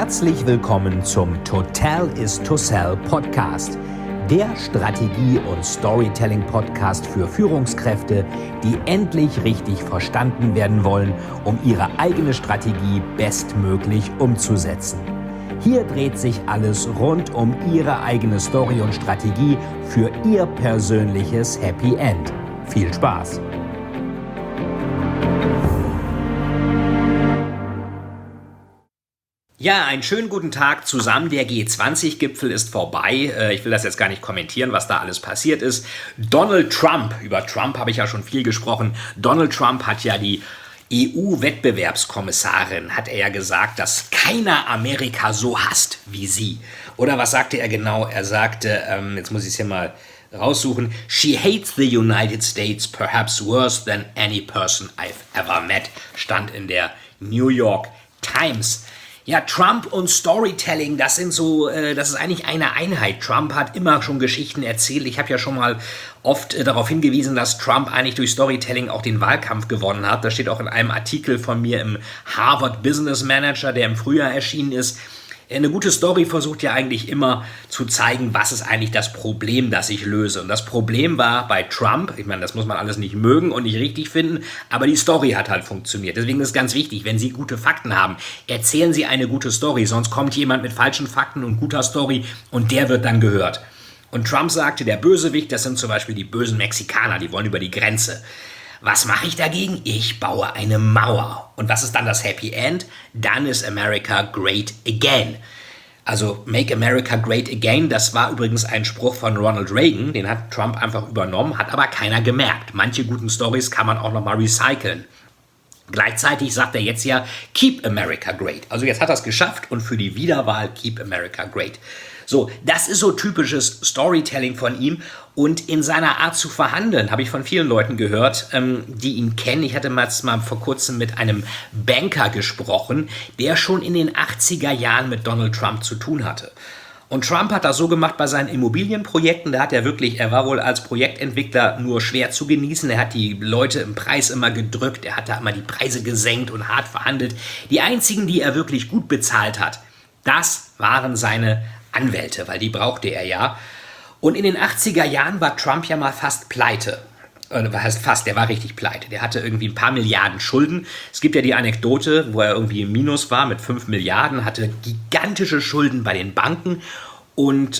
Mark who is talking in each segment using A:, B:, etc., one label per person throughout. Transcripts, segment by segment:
A: Herzlich willkommen zum Total is to Sell Podcast, der Strategie- und Storytelling-Podcast für Führungskräfte, die endlich richtig verstanden werden wollen, um ihre eigene Strategie bestmöglich umzusetzen. Hier dreht sich alles rund um Ihre eigene Story und Strategie für Ihr persönliches Happy End. Viel Spaß! Ja, einen schönen guten Tag zusammen. Der G20-Gipfel ist vorbei. Ich will das jetzt gar nicht kommentieren, was da alles passiert ist. Donald Trump, über Trump habe ich ja schon viel gesprochen. Donald Trump hat ja die EU-Wettbewerbskommissarin, hat er ja gesagt, dass keiner Amerika so hasst wie sie. Oder was sagte er genau? Er sagte, jetzt muss ich es hier mal raussuchen, she hates the United States perhaps worse than any person I've ever met, stand in der New York Times. Ja, Trump und Storytelling, das ist eigentlich eine Einheit. Trump hat immer schon Geschichten erzählt. Ich habe ja schon mal oft darauf hingewiesen, dass Trump eigentlich durch Storytelling auch den Wahlkampf gewonnen hat. Das steht auch in einem Artikel von mir im Harvard Business Manager, der im Frühjahr erschienen ist. Eine gute Story versucht ja eigentlich immer zu zeigen, was ist eigentlich das Problem, das ich löse. Und das Problem war bei Trump, ich meine, das muss man alles nicht mögen und nicht richtig finden, aber die Story hat halt funktioniert. Deswegen ist es ganz wichtig, wenn Sie gute Fakten haben, erzählen Sie eine gute Story, sonst kommt jemand mit falschen Fakten und guter Story und der wird dann gehört. Und Trump sagte, der Bösewicht, das sind zum Beispiel die bösen Mexikaner, die wollen über die Grenze. Was mache ich dagegen? Ich baue eine Mauer. Und was ist dann das Happy End? Dann ist America great again. Also Make America Great Again, das war übrigens ein Spruch von Ronald Reagan, den hat Trump einfach übernommen, hat aber keiner gemerkt. Manche guten Storys kann man auch nochmal recyceln. Gleichzeitig sagt er jetzt ja, Keep America Great. Also jetzt hat er es geschafft und für die Wiederwahl Keep America Great. So, das ist so typisches Storytelling von ihm und in seiner Art zu verhandeln, habe ich von vielen Leuten gehört, die ihn kennen. Ich hatte mal vor kurzem mit einem Banker gesprochen, der schon in den 80er Jahren mit Donald Trump zu tun hatte. Und Trump hat das so gemacht bei seinen Immobilienprojekten, er war wohl als Projektentwickler nur schwer zu genießen, er hat die Leute im Preis immer gedrückt, er hat da immer die Preise gesenkt und hart verhandelt. Die einzigen, die er wirklich gut bezahlt hat, das waren seine Anwälte, weil die brauchte er ja. Und in den 80er Jahren war Trump ja mal fast pleite. Was heißt fast, der war richtig pleite. Der hatte irgendwie ein paar Milliarden Schulden. Es gibt ja die Anekdote, wo er irgendwie im Minus war mit 5 Milliarden, hatte gigantische Schulden bei den Banken und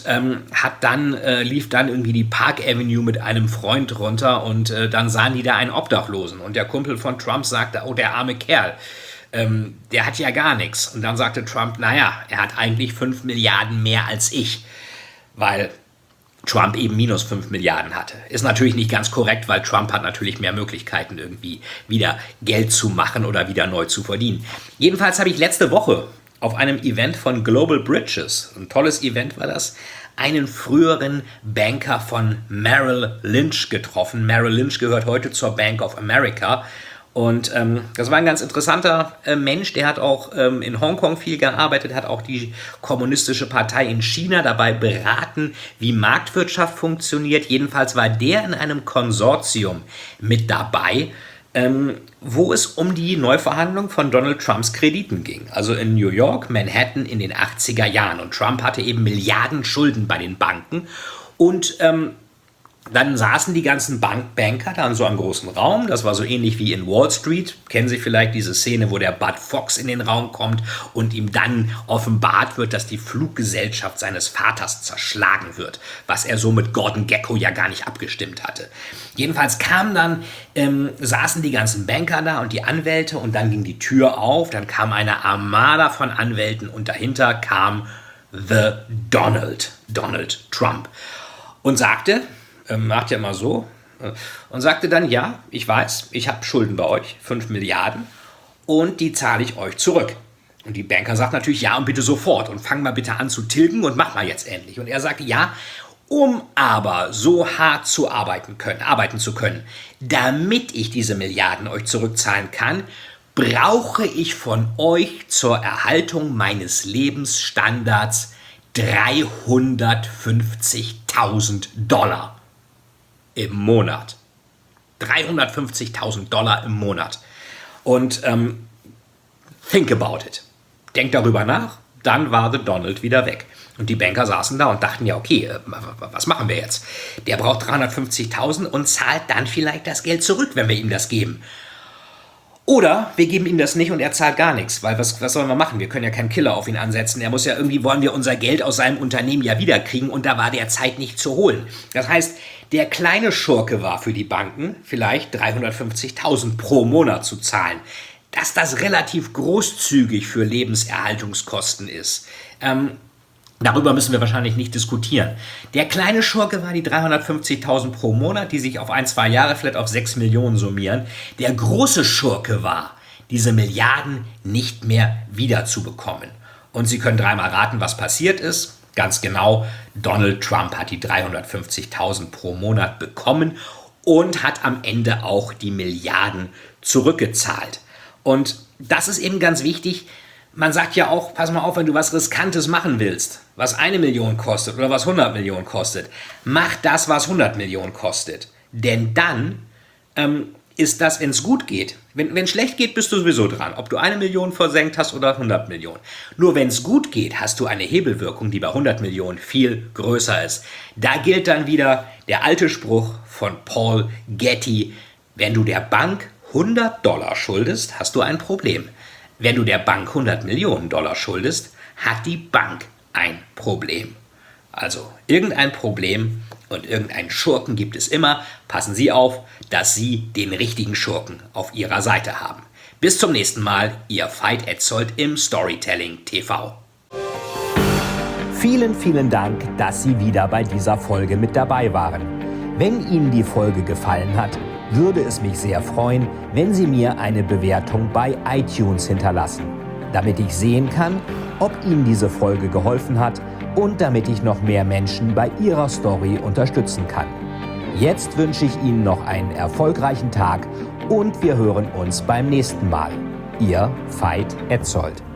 A: lief dann irgendwie die Park Avenue mit einem Freund runter und dann sahen die da einen Obdachlosen. Und der Kumpel von Trump sagte, oh, der arme Kerl. Der hat ja gar nichts. Und dann sagte Trump, naja, er hat eigentlich 5 Milliarden mehr als ich, weil Trump eben minus 5 Milliarden hatte. Ist natürlich nicht ganz korrekt, weil Trump hat natürlich mehr Möglichkeiten, irgendwie wieder Geld zu machen oder wieder neu zu verdienen. Jedenfalls habe ich letzte Woche auf einem Event von Global Bridges, ein tolles Event war das, einen früheren Banker von Merrill Lynch getroffen. Merrill Lynch gehört heute zur Bank of America. Und das war ein ganz interessanter Mensch, der hat auch in Hongkong viel gearbeitet, hat auch die Kommunistische Partei in China dabei beraten, wie Marktwirtschaft funktioniert. Jedenfalls war der in einem Konsortium mit dabei, wo es um die Neuverhandlung von Donald Trumps Krediten ging. Also in New York, Manhattan in den 80er Jahren. Und Trump hatte eben Milliarden Schulden bei den Banken und dann saßen die ganzen Banker da in so einem großen Raum. Das war so ähnlich wie in Wall Street. Kennen Sie vielleicht diese Szene, wo der Bud Fox in den Raum kommt und ihm dann offenbart wird, dass die Fluggesellschaft seines Vaters zerschlagen wird, was er so mit Gordon Gekko ja gar nicht abgestimmt hatte. Jedenfalls saßen die ganzen Banker da und die Anwälte und dann ging die Tür auf. Dann kam eine Armada von Anwälten und dahinter kam Donald Trump und sagte, macht ja immer so, und sagte dann, ja, ich weiß, ich habe Schulden bei euch, 5 Milliarden, und die zahle ich euch zurück. Und die Banker sagt natürlich, ja, und bitte sofort, und fang mal bitte an zu tilgen und mach mal jetzt endlich. Und er sagte, ja, um aber so hart arbeiten zu können, damit ich diese Milliarden euch zurückzahlen kann, brauche ich von euch zur Erhaltung meines Lebensstandards $350.000 im Monat. $350.000 im Monat. Und think about it. Denkt darüber nach. dann war The Donald wieder weg. Und die Banker saßen da und dachten, ja okay, was machen wir jetzt? Der braucht 350.000 und zahlt dann vielleicht das Geld zurück, wenn wir ihm das geben. Oder wir geben ihm das nicht und er zahlt gar nichts, weil was sollen wir machen? Wir können ja keinen Killer auf ihn ansetzen. Er muss ja irgendwie, wollen wir unser Geld aus seinem Unternehmen ja wiederkriegen und da war der Zeit nicht zu holen. Das heißt, der kleine Schurke war für die Banken vielleicht 350.000 pro Monat zu zahlen. Dass das relativ großzügig für Lebenserhaltungskosten ist, darüber müssen wir wahrscheinlich nicht diskutieren. Der kleine Schurke war die 350.000 pro Monat, die sich auf 1-2 Jahre vielleicht auf 6 Millionen summieren. Der große Schurke war, diese Milliarden nicht mehr wiederzubekommen. Und Sie können dreimal raten, was passiert ist. Ganz genau, Donald Trump hat die 350.000 pro Monat bekommen und hat am Ende auch die Milliarden zurückgezahlt. Und das ist eben ganz wichtig. Man sagt ja auch, pass mal auf, wenn du was Riskantes machen willst, was 1 Million kostet oder was 100 Millionen kostet, mach das, was 100 Millionen kostet. Denn dann ist das, wenn es gut geht. Wenn es schlecht geht, bist du sowieso dran. Ob du 1 Million versenkt hast oder 100 Millionen. Nur wenn es gut geht, hast du eine Hebelwirkung, die bei 100 Millionen viel größer ist. Da gilt dann wieder der alte Spruch von Paul Getty, wenn du der Bank $100 schuldest, hast du ein Problem. Wenn du der Bank $100 Millionen schuldest, hat die Bank ein Problem. Also irgendein Problem und irgendeinen Schurken gibt es immer. Passen Sie auf, dass Sie den richtigen Schurken auf Ihrer Seite haben. Bis zum nächsten Mal, Ihr Veit Etzold im Storytelling TV.
B: Vielen, vielen Dank, dass Sie wieder bei dieser Folge mit dabei waren. Wenn Ihnen die Folge gefallen hat, würde es mich sehr freuen, wenn Sie mir eine Bewertung bei iTunes hinterlassen, damit ich sehen kann, ob Ihnen diese Folge geholfen hat und damit ich noch mehr Menschen bei ihrer Story unterstützen kann. Jetzt wünsche ich Ihnen noch einen erfolgreichen Tag und wir hören uns beim nächsten Mal. Ihr Veit Etzold.